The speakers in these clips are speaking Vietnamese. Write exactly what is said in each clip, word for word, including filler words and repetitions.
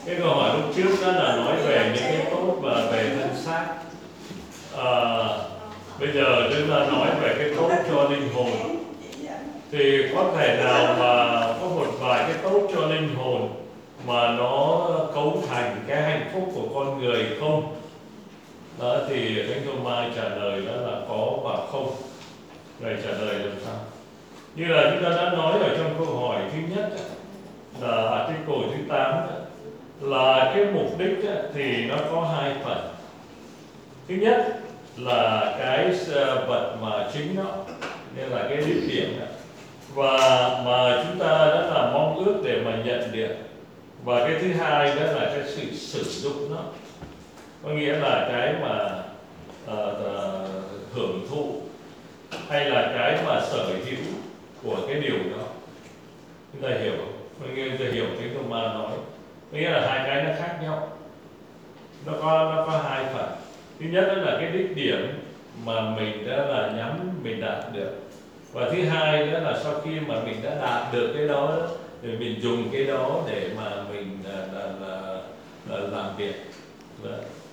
Cái câu hỏi lúc trước đó là nói về những cái tốt và về thân xác. À, bây giờ chúng ta nói về cái tốt cho linh hồn. Thì có thể nào mà có một vài cái tốt cho linh hồn mà nó cấu thành cái hạnh phúc của con người không? Đó thì Thánh Thomas trả lời đó là có và không. Ngài trả lời làm sao? Như là chúng ta đã nói ở trong câu hỏi thứ nhất là article thứ tám là cái mục đích thì nó có hai phần. Thứ nhất là cái vật mà chính nó, nên là cái đích điểm đó, và mà chúng ta đã là mong ước để mà nhận được. Và cái thứ hai đó là cái sự sử dụng nó, có nghĩa là cái mà uh, uh, hưởng thụ hay là cái mà sở hữu của cái điều đó. Chúng ta hiểu không? Chúng ta hiểu cái câu mà nói, có nghĩa là hai cái nó khác nhau. Nó có nó có hai phần. Thứ nhất đó là cái đích điểm mà mình đã là nhắm mình đạt được, và thứ hai đó là sau khi mà mình đã đạt được cái đó, đó thì mình dùng cái đó để mà mình là, là, là, là làm việc đó.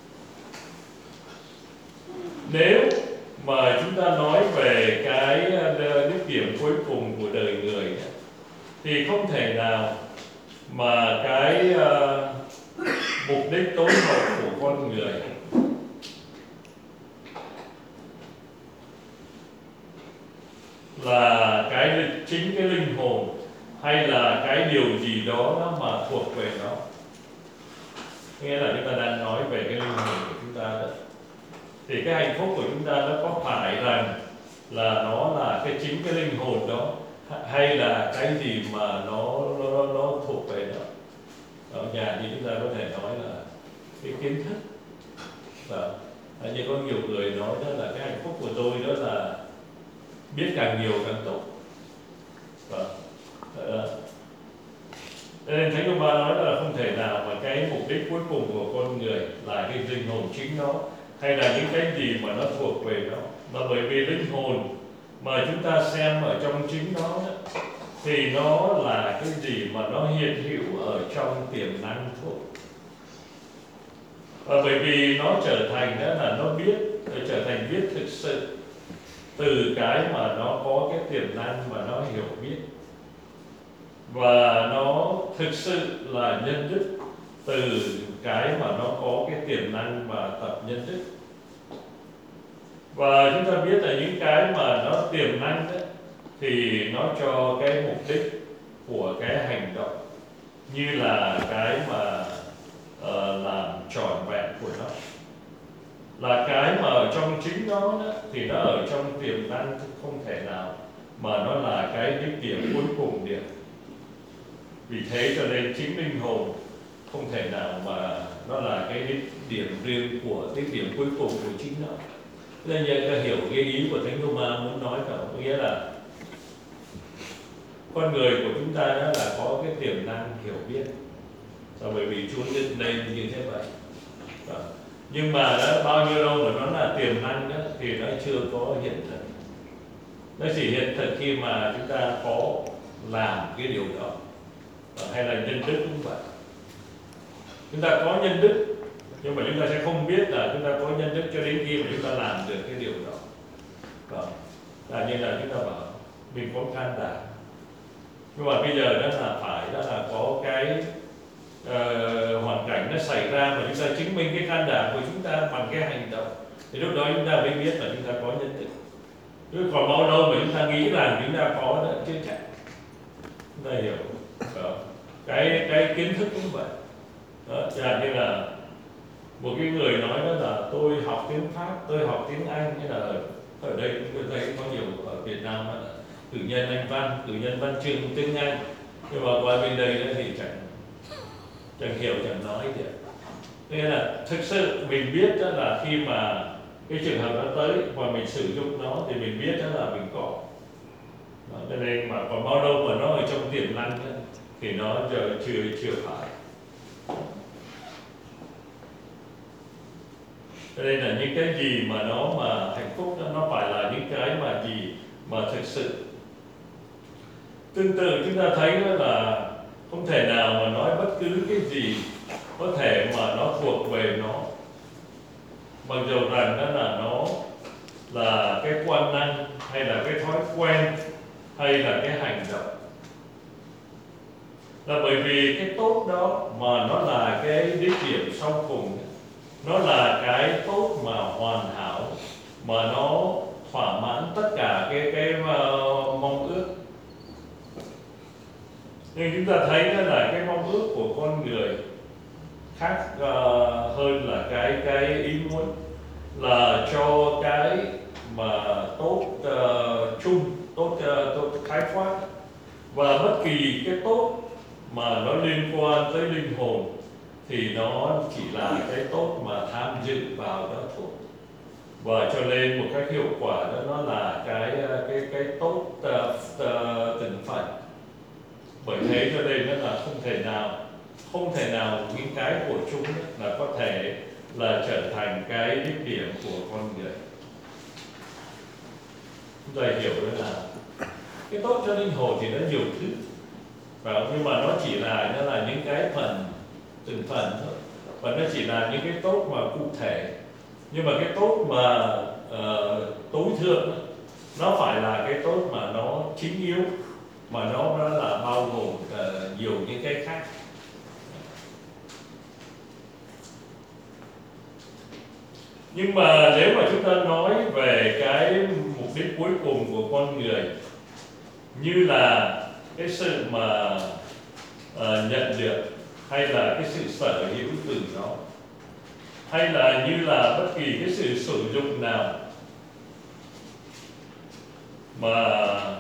Nếu mà chúng ta nói về cái đích điểm cuối cùng của đời người thì không thể nào mà cái uh, mục đích tối hậu của con người là cái chính cái linh hồn hay là cái điều gì đó nó mà thuộc về nó. Nghĩa là chúng ta đang nói về cái linh hồn của chúng ta đó. Thì cái hạnh phúc của chúng ta nó có phải rằng là nó là cái chính cái linh hồn đó, hay là cái gì mà nó nó, nó thuộc về nó. Ở nhà thì chúng ta có thể nói là cái kiến thức. Và như có nhiều người nói đó là cái hạnh phúc của tôi đó là biết càng nhiều càng tốt. Và nên Thánh Ông Ba nói là không thể nào mà cái mục đích cuối cùng của con người là cái linh hồn chính nó, hay là những cái gì mà nó thuộc về nó. Mà bởi vì linh hồn mà chúng ta xem ở trong chính nó đó, thì nó là cái gì mà nó hiện hữu ở trong tiềm năng thôi. Và bởi vì nó trở thành đó là nó biết, trở thành biết thực sự từ cái mà nó có cái tiềm năng mà nó hiểu biết, và nó thực sự là nhân đức từ cái mà nó có cái tiềm năng và tập nhân đức. Và chúng ta biết là những cái mà nó tiềm năng đó, thì nó cho cái mục đích của cái hành động, như là cái mà uh, làm trọn vẹn của nó, là cái mà ở trong chính nó đó, thì nó ở trong tiềm năng, không thể nào mà nó là cái đích điểm cuối cùng được. Vì thế cho nên chính linh hồn không thể nào mà nó là cái đích điểm riêng của đích điểm cuối cùng của chính nó. Nên như ta hiểu cái ý của Thánh Thomas muốn nói cả, có nghĩa là con người của chúng ta đó là có cái tiềm năng hiểu biết, và bởi vì Chúa dựng nên như thế vậy. Và, nhưng mà đó, bao nhiêu lâu mà nó là tiềm năng đó, thì nó chưa có hiện thực. Nó chỉ hiện thực khi mà chúng ta có làm cái điều đó. Và, hay là nhân đức cũng vậy. Chúng ta có nhân đức, nhưng mà chúng ta sẽ không biết là chúng ta có nhân đức cho đến khi mà chúng ta làm được cái điều đó. Và, là như là chúng ta bảo mình có can đảm, nhưng mà bây giờ đó là phải đó là có cái uh, hoàn cảnh nó xảy ra mà chúng ta chứng minh cái can đảm của chúng ta bằng cái hành động, thì lúc đó chúng ta mới biết là chúng ta có nhân đức. Chứ còn bao lâu mà chúng ta nghĩ rằng chúng ta có đó, chưa chắc. Chúng ta hiểu đó. cái cái kiến thức cũng vậy đó, chẳng như là một cái người nói đó là tôi học tiếng Pháp, tôi học tiếng Anh, như là ở đây tôi thấy có nhiều ở Việt Nam đó, cử nhân Anh văn, cử nhân văn chương tiếng Anh, nhưng mà qua bên đây đó thì chẳng chẳng hiểu, chẳng nói gì. Nên là thực sự mình biết đó là khi mà cái trường hợp nó tới và mình sử dụng nó thì mình biết đó là mình có. Cho nên mà còn bao lâu mà nó ở trong tiềm năng đó, thì nó chưa chưa chưa phải. Cho nên là những cái gì mà nó mà hạnh phúc đó, nó phải là những cái mà gì mà thực sự. Tương tự chúng ta thấy đó là không thể nào mà nói bất cứ cái gì có thể mà nó thuộc về nó, mặc dù rằng đó là nó là cái quan năng hay là cái thói quen hay là cái hành động, là bởi vì cái tốt đó mà nó là cái đích điểm sau cùng, nó là cái tốt mà hoàn hảo, mà nó thỏa mãn tất cả cái cái uh, mong ước. Nhưng chúng ta thấy đó là cái mong ước của con người khác uh, hơn là cái cái ý muốn là cho cái mà tốt uh, chung, tốt uh, tốt khái quát, và bất kỳ cái tốt mà nó liên quan tới linh hồn thì nó chỉ là cái tốt mà tham dự vào đó thôi. Và cho nên một cách hiệu quả đó nó là cái cái cái tốt uh, uh, từng phần. Bởi thế cho nên nó là không thể nào không thể nào những cái của chúng là có thể là trở thành cái đích điểm của con người. Chúng ta hiểu đó là cái tốt cho linh hồn thì nó nhiều thứ, và nhưng mà nó chỉ là nó là những cái phần từng phần thôi, và nó chỉ là những cái tốt mà cụ thể. Nhưng mà cái tốt mà uh, tối thượng nó phải là cái tốt mà nó chính yếu, mà nó, nó là bao gồm uh, nhiều những cái khác. Nhưng mà nếu mà chúng ta nói về cái mục đích cuối cùng của con người như là cái sự mà uh, nhận được, hay là cái sự sở hữu từ nó, hay là như là bất kỳ cái sự sử dụng nào mà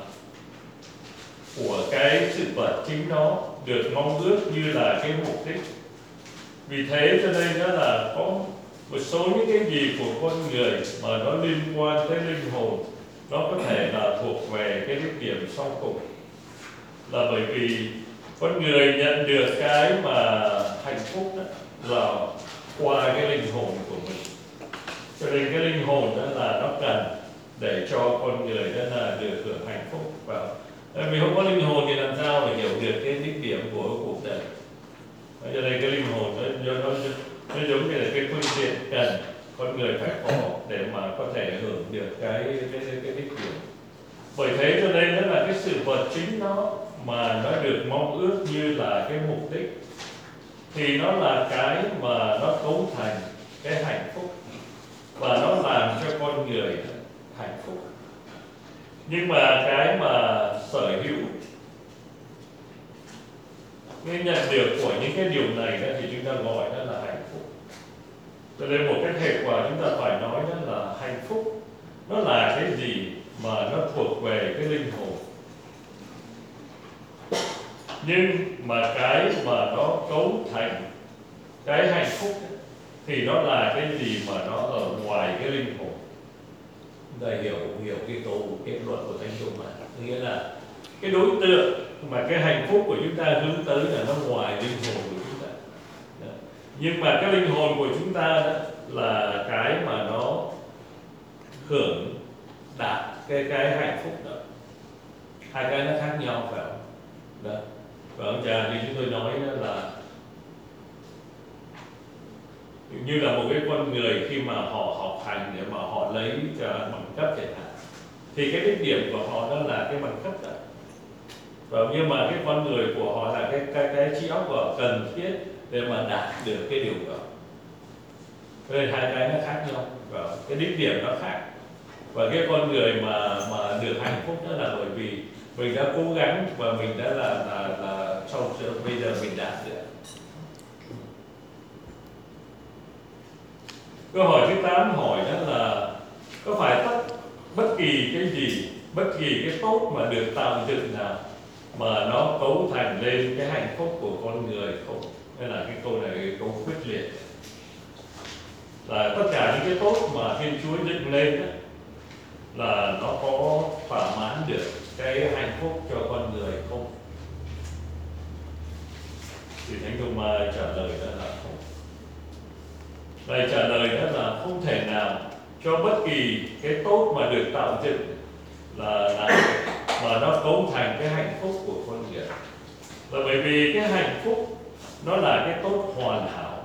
của cái sự vật chính nó được mong ước như là cái mục đích. Vì thế cho nên đó là có một số những cái gì của con người mà nó liên quan tới linh hồn, nó có thể là thuộc về cái đích điểm sau cùng, là bởi vì con người nhận được cái mà hạnh phúc đó là qua cái linh hồn của mình. Cho nên cái linh hồn đó là nó cần để cho con người đó là được hưởng hạnh phúc. Và vì không có linh hồn thì làm sao để hiểu được cái đích điểm của cuộc đời. Cho nên cái linh hồn nó, nó, nó giống như là cái phương tiện cần con người phải có để mà có thể hưởng được cái cái cái, cái đích điểm. Bởi thế cho nên đó là cái sự vật chính nó mà nó được mong ước như là cái mục đích, thì nó là cái mà nó cấu thành cái hạnh phúc, và nó làm cho con người hạnh phúc. Nhưng mà cái mà sở hữu, cái nhận được của những cái điều này đó thì chúng ta gọi đó là hạnh phúc. Cho nên một cái hệ quả chúng ta phải nói đó là hạnh phúc nó là cái gì mà nó thuộc về cái linh hồn. Nhưng mà cái mà nó cấu thành cái hạnh phúc thì nó là cái gì mà nó ở ngoài cái linh hồn. Chúng ta hiểu hiểu cái câu kết luận của Thánh Trung mà, nghĩa là cái đối tượng mà cái hạnh phúc của chúng ta hướng tới là nó ngoài linh hồn của chúng ta. Đó. Nhưng mà cái linh hồn của chúng ta đó là cái mà nó hưởng đạt cái cái hạnh phúc đó. Hai cái nó khác nhau phải không? Đó. Và ông cha như chúng tôi nói đó là như là một cái con người khi mà họ học hành để mà họ lấy bằng cấp chẳng hạn, thì cái đích điểm của họ đó là cái bằng cấp đó. Và nhưng mà cái con người của họ là cái cái cái trí óc của họ cần thiết để mà đạt được cái điều đó. Nên hai cái nó khác nhau, và cái đích điểm nó khác. Và cái con người mà mà được hạnh phúc đó là bởi vì mình đã cố gắng và mình đã là là là sau bây giờ mình đạt được. Câu hỏi thứ tám hỏi đó là có phải tất bất kỳ cái gì, bất kỳ cái tốt mà được tạo dựng nào mà nó cấu thành lên cái hạnh phúc của con người không? Đây là cái câu này cái câu quyết liệt. Là tất cả những cái tốt mà Thiên Chúa dựng lên đó, là nó có thỏa mãn được cái hạnh phúc cho con người không? Thì Thánh Thomas trả lời đó là không. Lời trả lời đó là không thể nào cho bất kỳ cái tốt mà được tạo dựng là, là mà nó cấu thành cái hạnh phúc của con người. Là bởi vì cái hạnh phúc nó là cái tốt hoàn hảo,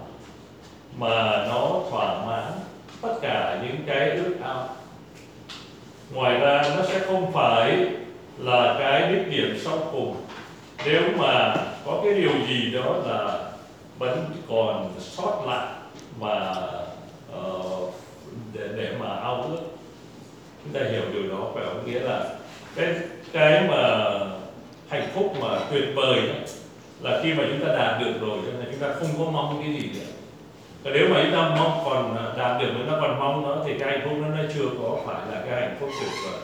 mà nó thỏa mãn tất cả những cái ước ao. Ngoài ra nó sẽ không phải là cái đích điểm sau cùng. Nếu mà có cái điều gì đó là vẫn còn sót lại mà uh, để, để mà ao ước, chúng ta hiểu điều đó phải không? Nghĩa là cái cái mà hạnh phúc mà tuyệt vời đó, là khi mà chúng ta đạt được rồi là chúng ta không có mong cái gì nữa. Và nếu mà chúng ta mong còn đạt được mà nó còn mong nó thì cái hạnh phúc nó, nó chưa có phải là cái hạnh phúc tuyệt vời.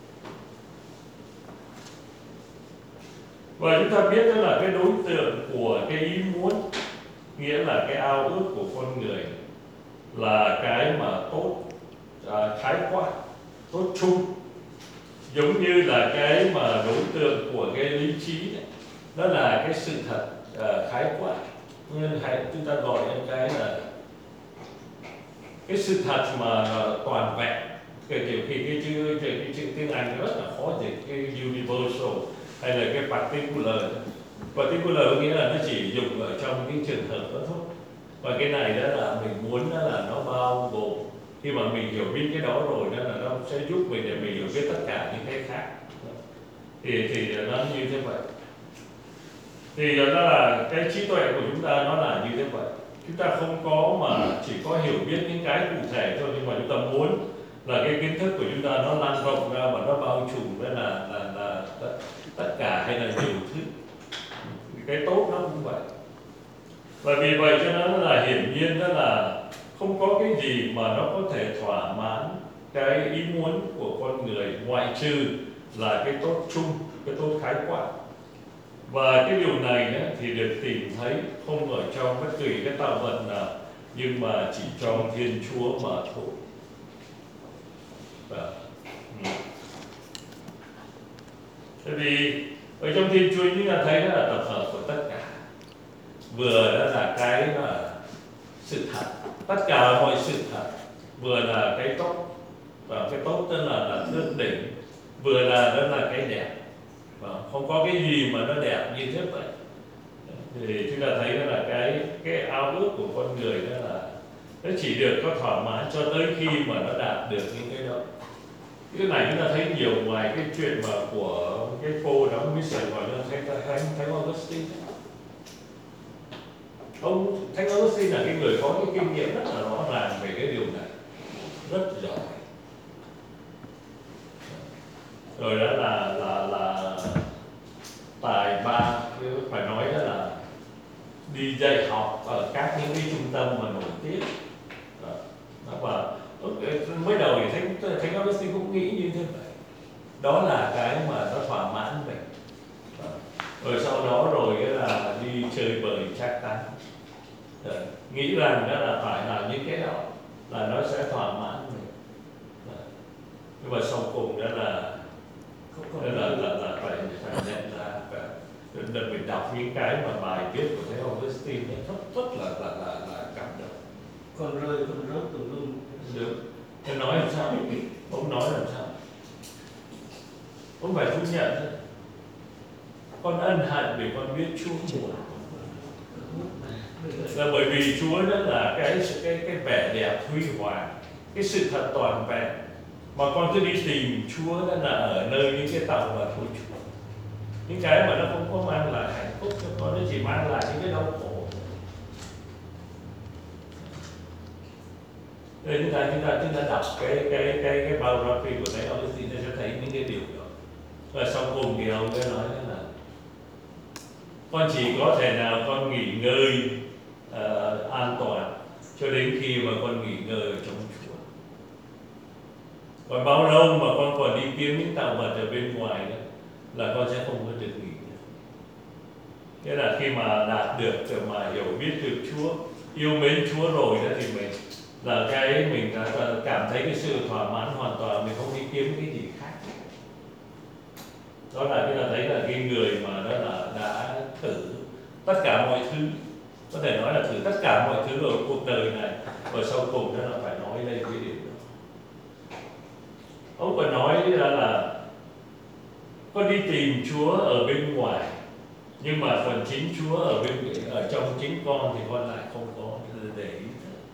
Và chúng ta biết đó là cái đối tượng của cái ý muốn, nghĩa là cái ao ước của con người, là cái mà tốt à, khái quát, tốt chung, giống như là cái mà đối tượng của cái lý trí này, đó là cái sự thật à, khái quát. Nhưng hãy chúng ta gọi những cái là cái sự thật mà toàn vẹn. Cái kiểu khi cái chữ cái, cái chữ tiếng Anh rất là khó dịch, cái universal hay là cái particular. Particular có nghĩa là nó chỉ dùng ở trong cái trường hợp đó thôi. Và cái này đó là mình muốn đó là nó bao gồm, khi mà mình hiểu biết cái đó rồi đó là nó sẽ giúp mình để mình hiểu biết tất cả những cái khác. Thì thì nó như thế vậy. Thì đó là cái trí tuệ của chúng ta nó là như thế vậy. Chúng ta không có mà chỉ có hiểu biết những cái cụ thể thôi, nhưng mà chúng ta muốn là cái kiến thức của chúng ta nó lan rộng ra và nó bao trùm, đó là là, là tất, tất cả hay là nhiều thứ. Cái tốt nó cũng vậy. Và vì vậy cho nó là hiển nhiên đó là không có cái gì mà nó có thể thỏa mãn cái ý muốn của con người, ngoại trừ là cái tốt chung, cái tốt khái quát. Và cái điều này ấy, thì được tìm thấy không ở trong bất kỳ cái tạo vật nào, nhưng mà chỉ trong Thiên Chúa mà thôi. Và, ừ. Tại vì ở trong Thiên Chúa chúng ta thấy đó là tập hợp của tất cả. Vừa đó là cái là sự thật, tất cả mọi sự thật. Vừa là cái tốt, và cái tốt tức là là thượng đỉnh. Vừa là đó là cái đẹp. Và không có cái gì mà nó đẹp như thế vậy. Thì chúng ta thấy đó là cái cái ao ước của con người đó là nó chỉ được có thỏa mãn cho tới khi mà nó đạt được những cái đó. Cái này chúng ta thấy nhiều, ngoài cái chuyện mà của cái cô đóng với Sài Gòn, Thánh Thánh Thánh Augustine. Ông Thánh Augustine là cái người có cái kinh nghiệm rất là rõ ràng về cái điều này, rất giỏi. Rồi đó là là là tài ba, phải nói đó là đi dạy học ở các những cái trung tâm mà nổi tiếng. Đó, và mới đầu thì Thánh Thánh Augustine cũng nghĩ như thế vậy. Đó là cái mà nó thỏa mãn mình. Đó. Rồi sau đó rồi cái là đi chơi bời chắc tán. Nghĩ rằng đó là phải làm những cái đó là nó sẽ thỏa mãn mình. Đó. Nhưng mà sau cùng đó là đó là, là, là phải, phải nhận ra, phải mình đọc những cái mà bài viết của Thánh Augustine rất rất là là là, là cảm động. Con rơi con rớt tùm lum. Được. Thế nói làm sao? Ông nói làm sao? Ông phải thú nhận thôi. Con ân hận vì con biết Chúa buồn. Là bởi vì Chúa đó là cái cái cái vẻ đẹp huy hoàng, cái sự thật toàn vẹn, mà con cứ đi tìm Chúa đó là ở nơi những cái tạo vật của Chúa, những cái mà nó không có mang lại hạnh phúc cho con, nó chỉ mang lại những cái đau khổ. Nên chúng ta chúng ta chúng ta đọc cái cái cái cái biography của Thánh Augustine sẽ thấy những cái điều đó. Và sau cùng thì ông ấy nói là con chỉ có thể nào con nghỉ ngơi uh, an toàn cho đến khi mà con nghỉ ngơi ở trong Chúa. Còn bao lâu mà con còn đi kiếm những tạo vật ở bên ngoài đó là con sẽ không có được nghỉ nữa. Nghĩa là khi mà đạt được rồi mà hiểu biết được Chúa, yêu mến Chúa rồi đó thì mình là cái mình cảm thấy cái sự thỏa mãn hoàn toàn, mình không đi kiếm cái gì khác. Đó là chúng ta thấy là cái người mà đó là đã thử tất cả mọi thứ, có thể nói là thử tất cả mọi thứ ở cuộc đời này, và sau cùng đó là phải nói lên cái điều đó. Ông còn nói là, là con đi tìm Chúa ở bên ngoài, nhưng mà phần chính Chúa ở bên ở trong chính con thì con lại không có để ý.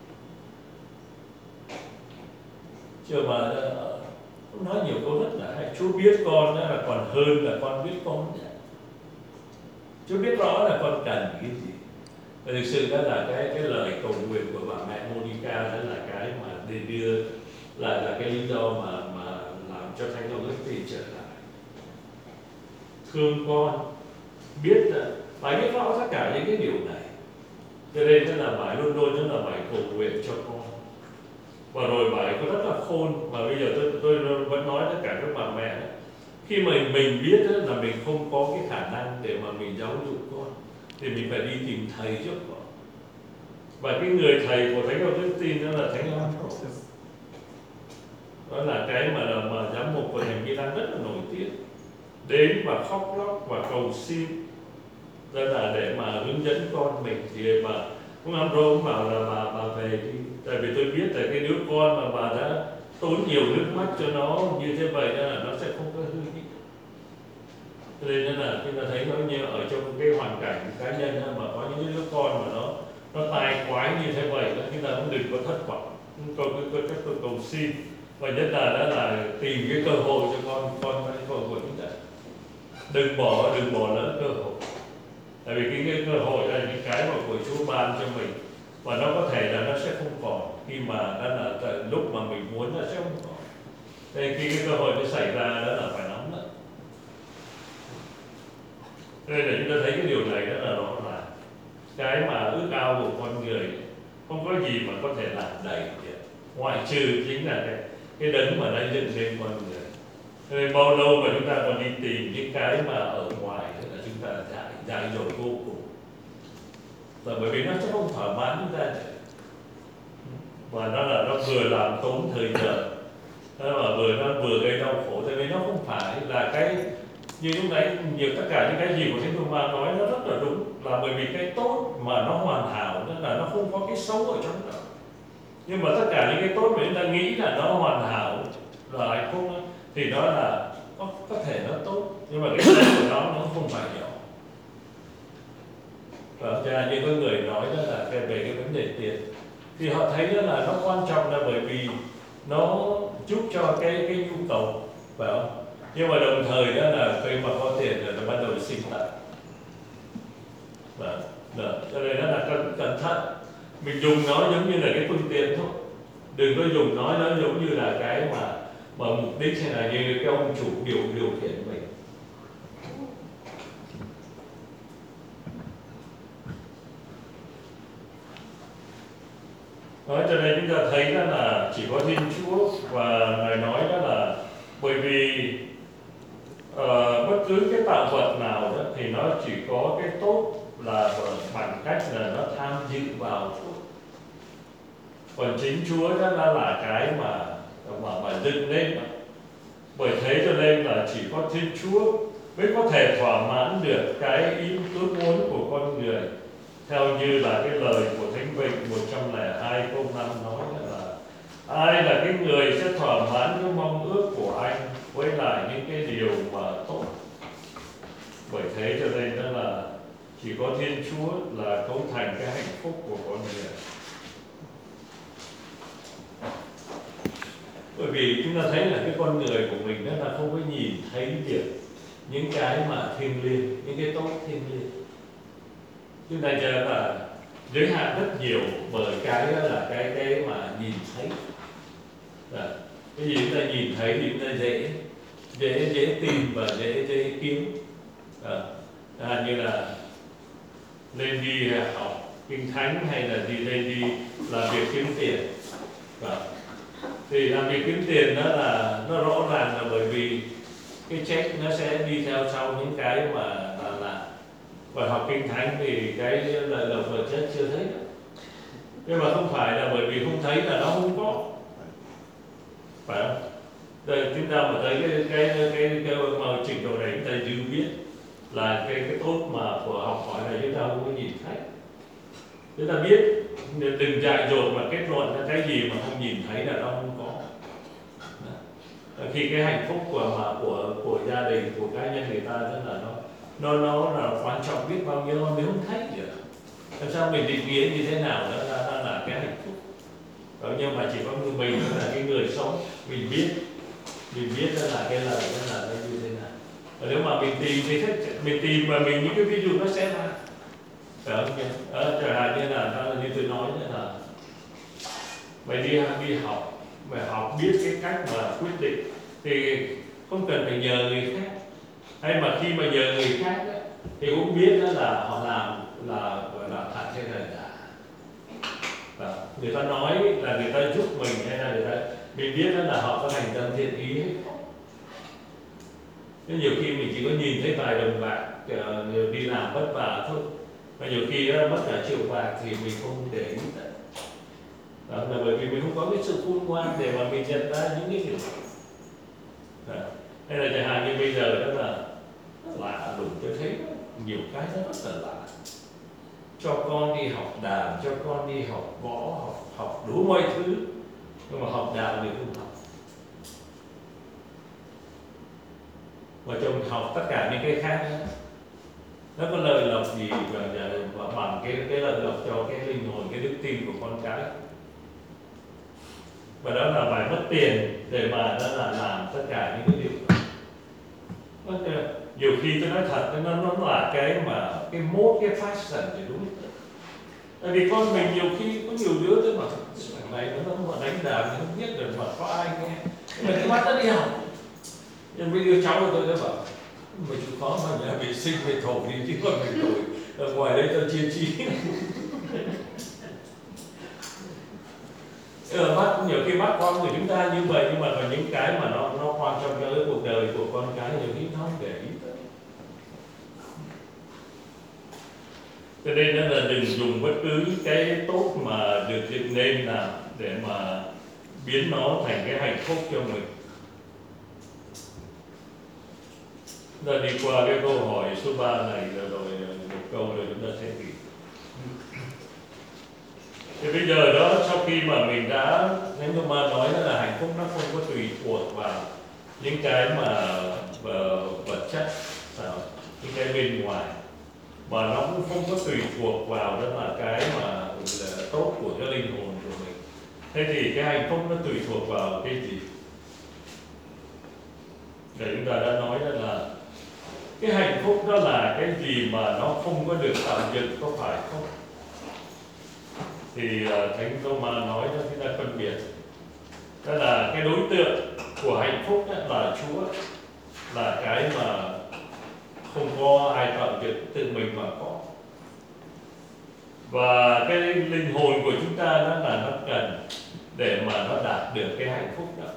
chưa mà ờ, ông nói nhiều câu rất là hay. Chúa biết con đó là còn hơn là con biết con nhé. Chúa biết rõ là con cần cái gì. Và thực sự đó là cái cái lời cầu nguyện của bà mẹ Monica, đó là cái mà để đưa là là cái lý do mà mà làm cho Thánh Augustine trở lại. Thương con, biết là phải biết rõ tất cả những cái điều này. Cho nên đó là bài luôn luôn đó là bài cầu nguyện cho con. Và rồi bài có rất là khôn, và bây giờ tôi tôi vẫn nói tất cả các bà mẹ đó. Khi mà mình biết đó là mình không có cái khả năng để mà mình giáo dục con, thì mình phải đi tìm thầy giúp con. Và cái người thầy của Thánh Augustine đó là Thánh Ambrose. Đó là cái mà là mà giám mục của thành Milan rất là nổi tiếng, đến và khóc lóc và cầu xin, đó là để mà hướng dẫn con mình. Thì mà ông Ambrose bảo là bà bà về đi, tại vì tôi biết là cái đứa con mà bà đã tốn nhiều nước mắt cho nó như thế vậy đó là nó sẽ không có hư đi. Cho nên là chúng ta thấy nó như ở trong cái hoàn cảnh cá nhân mà có những đứa con mà nó nó tai quái như thế vậy đó, chúng ta cũng đừng có thất vọng, tôi có các tôi cầu xin, và nhất là đó là tìm cái cơ hội cho con con cái cơ hội chúng ta đừng bỏ đừng bỏ lỡ cơ hội. Tại vì cái, cái cơ hội là những cái mà của Chúa ban cho mình, và nó có thể là nó sẽ không còn khi mà đó là lúc mà mình muốn nó sẽ không còn. Thế khi cái cơ hội nó xảy ra đó là phải nắm đó. Đây là chúng ta thấy cái điều này rất là rõ ràng. Cái mà ước ao của con người không có gì mà có thể làm đầy được, ngoại trừ chính là cái cái đấng mà đã dựng nên con người. Nên bao lâu mà chúng ta còn đi tìm những cái mà ở ngoài tức là chúng ta dại dại dột vô cùng. Và bởi vì nó sẽ không thỏa mãn chúng ta được. Và nó là nó vừa làm tốn thời giờ, nó mà vừa nó vừa gây đau khổ. Tại vì nó không phải là cái như lúc nãy nhiều tất cả những cái gì của Thánh Thomas nói nó rất là đúng, là bởi vì cái tốt mà nó hoàn hảo nên là nó không có cái xấu ở trong đó. Nhưng mà tất cả những cái tốt mà chúng ta nghĩ là nó hoàn hảo là hạnh phúc thì nó là có, có thể nó tốt, nhưng mà cái xấu của nó nó không phải nhỏ. Và cho nên như có người nói đó là cái về cái vấn đề tiền, thì họ thấy đó là nó quan trọng là bởi vì nó giúp cho cái cái nhu cầu, phải không? Nhưng mà đồng thời đó là khi mà có tiền rồi nó bắt đầu sinh tật. Và cho nên đó là cẩn, cẩn thận. Mình dùng nó giống như là cái phương tiện thôi, đừng có dùng nó nó giống như là cái mà mà mục đích hay là như cái ông chủ điều điều khiển mình. Đó, cho nên chúng ta thấy đó là chỉ có Thiên Chúa, và Ngài nói đó là bởi vì uh, bất cứ cái tạo vật nào đó thì nó chỉ có cái tốt là bằng cách là nó tham dự vào Chúa. Còn chính Chúa đó là, là cái mà mà mà dựng lên đó. Bởi thế cho nên là chỉ có Thiên Chúa mới có thể thỏa mãn được cái ý ước muốn của con người. Theo như là cái lời của Thánh Vịnh một trăm lẻ hai câu năm nói là ai là cái người sẽ thỏa mãn cái mong ước của anh với lại những cái điều mà tốt. Bởi thế cho nên đó là chỉ có Thiên Chúa là cấu thành cái hạnh phúc của con người. Bởi vì chúng ta thấy là cái con người của mình đó là không có nhìn thấy được những cái mà thiêng liêng, những cái tốt thiêng liêng. Chúng ta cho là giới hạn rất nhiều bởi cái đó là cái cái mà nhìn thấy. Đó. Cái gì chúng ta nhìn thấy thì chúng ta dễ dễ dễ tìm và dễ dễ kiếm. Đó. À, như là lên đi học kinh thánh hay là đi lên đi làm việc kiếm tiền. Đó. Thì làm việc kiếm tiền đó là nó rõ ràng là bởi vì cái check nó sẽ đi theo sau những cái mà là, là và học kinh thánh thì cái lợi lộc vật chất chưa thấy đâu. Nhưng mà không phải là bởi vì không thấy là nó không có, phải không? Rồi chúng ta mà thấy cái cái cái cái, cái mà trình độ này chúng ta dư biết là cái cái tốt mà của học hỏi này chúng ta không có nhìn thấy. Chúng ta biết đừng dại dột mà kết luận là cái gì mà không nhìn thấy là nó không có. Đó. Khi cái hạnh phúc của mà của của gia đình, của cá nhân người ta rất là nó nó nó là quan trọng biết bao nhiêu mà mình không thấy được. Làm sao mình định nghĩa như thế nào đó là, là, là cái hạnh phúc. đó, nhưng mà chỉ có mình là cái người sống, mình biết mình biết đó là cái lời đó là nó như thế nào. Và nếu mà mình tìm thì thích mình tìm mà mình những cái ví dụ nó sẽ ra, phải không nhỉ? Ờ, chẳng hạn như là như tôi nói là mày đi đi học, mày học biết cái cách mà quyết định thì không cần phải nhờ người khác, hay mà khi mà nhờ người khác ấy, thì cũng biết đó là họ làm là gọi là thật hay là giả. Và người ta nói là người ta giúp mình hay là người ta mình biết đó là họ có thành tâm thiện ý hay không. Nên nhiều khi mình chỉ có nhìn thấy vài đồng bạc đi làm vất vả thôi, và nhiều khi đó, mất cả triệu bạc thì mình không để ý tới. Đó là bởi vì mình không có cái sự khôn ngoan để mà mình nhận ra những cái điều đó. Hay là chẳng hạn như bây giờ đó là lạ lùng, tôi thấy nhiều cái nó rất là lạ. Cho con đi học đàn, cho con đi học võ, học, học đủ mọi thứ, nhưng mà học đạo thì không học. Mà trong học tất cả những cái khác đó, nó có lợi lộc gì và bằng cái cái lợi lộc cho cái linh hồn, cái đức tin của con cái. Và đó là phải mất tiền để mà nó là làm tất cả những cái điều đó. Nhiều khi tôi nói thật, nó nó là cái mà cái mốt, cái fashion thì đúng. Tại vì con mình nhiều khi có nhiều đứa tôi bảo thằng này nó nó đánh đàn nó không biết được mà có ai nghe, mà cái mắt nó đi học. Nhưng mấy đứa cháu của tôi nó bảo mình chịu khó mà nhà vệ sinh về thổi đi chứ còn mình thổi ở ngoài đấy tao chia chi. Ở mắt nhiều khi bắt con của chúng ta như vậy, nhưng mà có những cái mà nó nó quan trọng cho cái cuộc đời của con cái nhiều khi nó không để ý tới. Cho nên là đừng dùng bất cứ cái tốt mà được dựng nên nào để mà biến nó thành cái hạnh phúc cho mình. Ta đi qua cái câu hỏi số ba này rồi, rồi một câu rồi chúng ta sẽ nghỉ. Thì bây giờ đó, sau khi mà mình đã, nếu như mà nói là hạnh phúc nó không có tùy thuộc vào những cái mà vật chất, những cái bên ngoài, mà nó cũng không có tùy thuộc vào đó là cái mà là tốt của cái linh hồn của mình. Thế thì cái hạnh phúc nó tùy thuộc vào cái gì? Để chúng ta đã nói đó là cái hạnh phúc đó là cái gì mà nó không có được tạo dựng, có phải không? Thì uh, Thánh Roma nói cho chúng ta phân biệt, đó là cái đối tượng của hạnh phúc đó là Chúa, là cái mà không có ai tạo dựng, tự mình mà có. Và cái linh hồn của chúng ta đó là nó cần để mà nó đạt được cái hạnh phúc đó.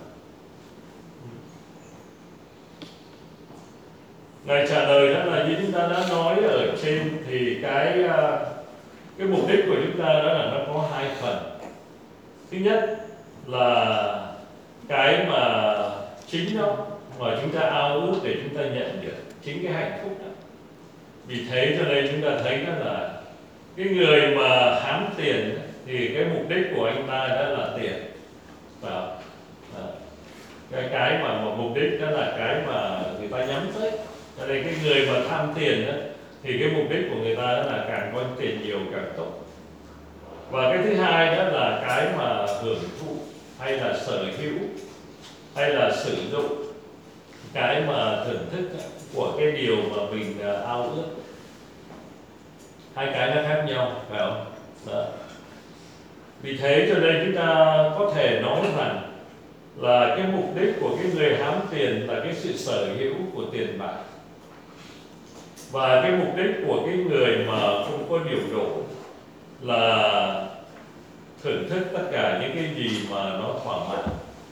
Ngài trả lời đó là như chúng ta đã nói ở trên, thì cái cái mục đích của chúng ta đó là nó có hai phần. Thứ nhất là cái mà chính đó mà chúng ta ao ước để chúng ta nhận được chính cái hạnh phúc đó. Vì thế cho nên chúng ta thấy đó là cái người mà hám tiền thì cái mục đích của anh ta đó là tiền. Và cái cái mà một mục đích đó là cái mà người ta nhắm tới. Cho nên cái người mà tham tiền đó, thì cái mục đích của người ta đó là càng có tiền nhiều càng tốt. Và cái thứ hai đó là cái mà hưởng thụ hay là sở hữu hay là sử dụng cái mà thưởng thức của cái điều mà mình ao ước. Hai cái nó khác nhau, phải không? Đó. Vì thế cho nên chúng ta có thể nói rằng là cái mục đích của cái người hám tiền là cái sự sở hữu của tiền bạc. Và cái mục đích của cái người mà không có điều độ là thưởng thức tất cả những cái gì mà nó thỏa mãn.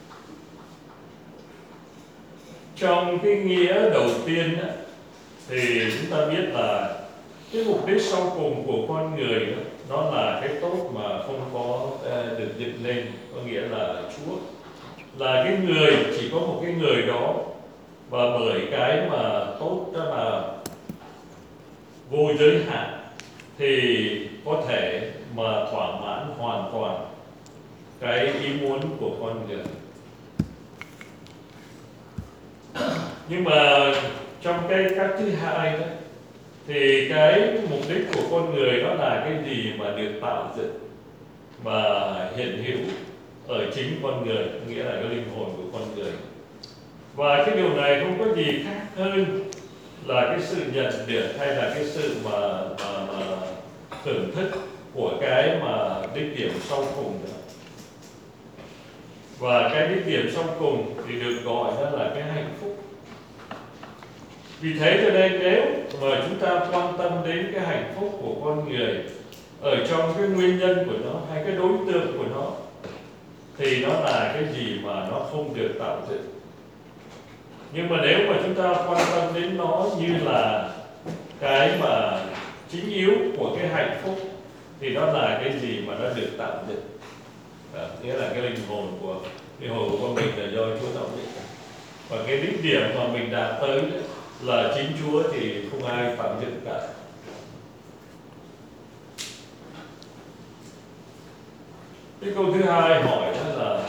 Trong cái nghĩa đầu tiên á, thì chúng ta biết là cái mục đích sau cùng của con người đó, nó là cái tốt mà không có uh, được dựng lên, có nghĩa là Chúa. Là cái người, chỉ có một cái người đó, và bởi cái mà tốt đó là vô giới hạn thì có thể mà thỏa mãn hoàn toàn cái ý muốn của con người. Nhưng mà trong cái cách thứ hai đó, thì cái mục đích của con người đó là cái gì mà được tạo dựng và hiện hữu ở chính con người, nghĩa là cái linh hồn của con người. Và cái điều này không có gì khác hơn là cái sự nhận được hay là cái sự mà, mà, mà thưởng thức của cái mà đích điểm sau cùng đó. Và cái đích điểm sau cùng thì được gọi đó là cái hạnh phúc. Vì thế cho nên nếu mà chúng ta quan tâm đến cái hạnh phúc của con người ở trong cái nguyên nhân của nó hay cái đối tượng của nó, thì nó là cái gì mà nó không được tạo dựng. Nhưng mà nếu mà chúng ta quan tâm đến nó như là cái mà chính yếu của cái hạnh phúc, thì nó là cái gì mà nó được tạo dựng. Đó, nghĩa là cái linh hồn của linh hồn của mình là do Chúa tạo dựng. Và cái đích điểm mà mình đạt tới là chính Chúa thì không ai tạo dựng cả. Cái câu thứ hai hỏi đó là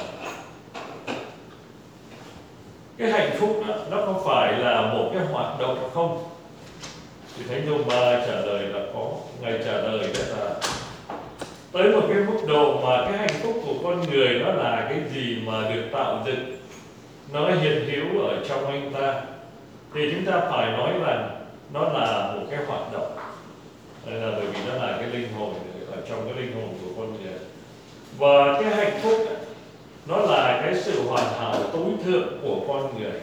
cái hạnh phúc đó, nó có phải là một cái hoạt động không? Thì Thánh Gioan ba trả lời là có. Ngài trả lời rất là tới một cái mức độ mà cái hạnh phúc của con người nó là cái gì mà được tạo dựng, nó hiện hữu ở trong anh ta, thì chúng ta phải nói rằng nó là một cái hoạt động. Đây là bởi vì nó là cái linh hồn ở trong cái linh hồn của con người. Và cái hạnh phúc ấy, nó là cái sự hoàn hảo tối thượng của con người.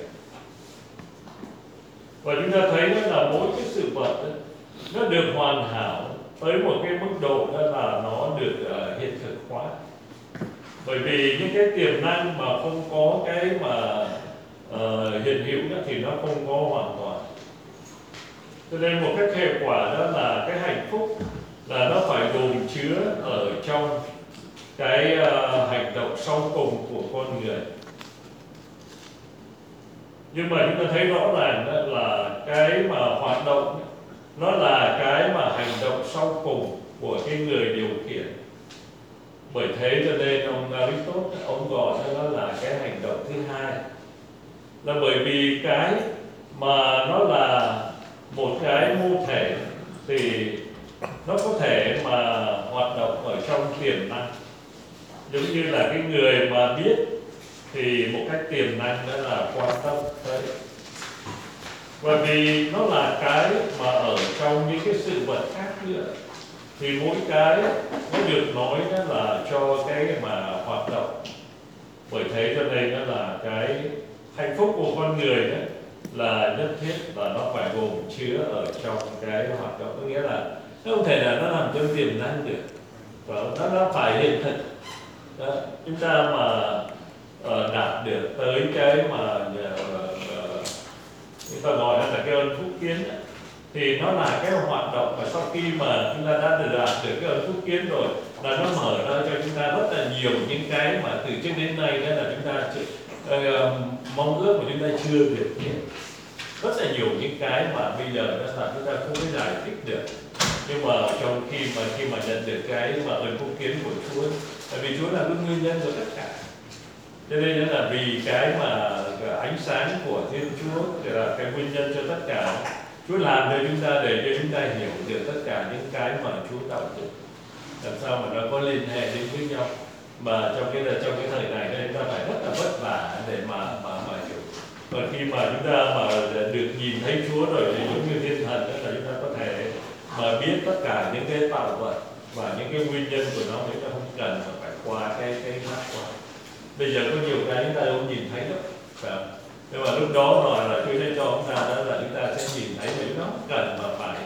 Và chúng ta thấy đó là mỗi cái sự vật ấy, nó được hoàn hảo tới một cái mức độ đó là nó được uh, hiện thực hóa. Bởi vì những cái tiềm năng mà không có cái mà uh, hiện hữu đó thì nó không có hoàn toàn. Cho nên một cái hệ quả đó là cái hạnh phúc là nó phải gồm chứa ở trong cái uh, hành động sau cùng của con người. Nhưng mà chúng ta thấy rõ ràng đó là cái mà hoạt động nó là cái mà hành động sau cùng của cái người điều khiển. Bởi thế cho nên ông Aristotle ông gọi nó là cái hành động thứ hai, là bởi vì cái mà nó là một cái mô thể thì nó có thể mà hoạt động ở trong tiềm năng. Giống như là cái người mà biết thì một cách tiềm năng đó là quan tâm đấy. Bởi vì nó là cái mà ở trong những cái sự vật khác nữa, thì mỗi cái nó được nói đó là cho cái mà hoạt động. Bởi thế cho nên đó là cái hạnh phúc của con người đó là nhất thiết là nó phải gồm chứa ở trong cái hoạt động. Có nghĩa là nó không thể là nó nằm trong tiềm năng được, và nó, nó phải hiện thực. Đó, chúng ta mà uh, đạt được tới cái mà uh, chúng ta gọi là cái ơn phúc kiến ấy, thì nó là cái hoạt động mà sau khi mà chúng ta đã được đạt được cái ơn phúc kiến rồi, là nó mở ra cho chúng ta rất là nhiều những cái mà từ trước đến nay đó là chúng ta uh, mong ước mà chúng ta chưa được biết. Rất là nhiều những cái mà bây giờ đó là chúng ta không có giải thích được. Nhưng mà trong khi mà khi mà nhận được cái mà ơn phúc kiến của Chúa, tại vì Chúa là cái nguyên nhân của tất cả. Cho nên là vì cái mà cái ánh sáng của Thiên Chúa là cái nguyên nhân cho tất cả. Chúa làm cho chúng ta để cho chúng ta hiểu được tất cả những cái mà Chúa tạo dựng, làm sao mà nó có liên hệ đến với nhau. Mà trong cái trong cái thời này đây chúng ta phải rất là vất vả để mà mà mà hiểu. Và khi mà chúng ta mà được nhìn thấy Chúa rồi thì giống như thiên thần đó là chúng ta có thể mà biết tất cả những cái tạo vật và những cái nguyên nhân của nó, chúng ta không cần mà phải qua cái cái mắt qua. Bây giờ có nhiều cái chúng ta không nhìn thấy đâu, phải không? Nhưng mà lúc đó rồi là Chúa sẽ cho chúng ta đó là chúng ta sẽ nhìn thấy, vì nó không cần mà phải